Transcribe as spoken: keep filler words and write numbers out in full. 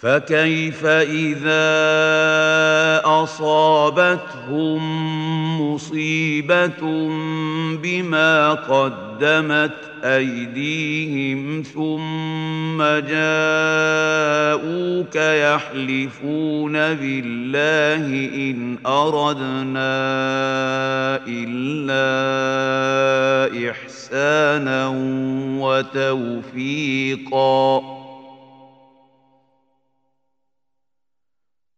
فكيف إذا أصابتهم مصيبة بما قدمت أيديهم ثم جاءوك يحلفون بالله إن أردنا إلا إحسانا وتوفيقا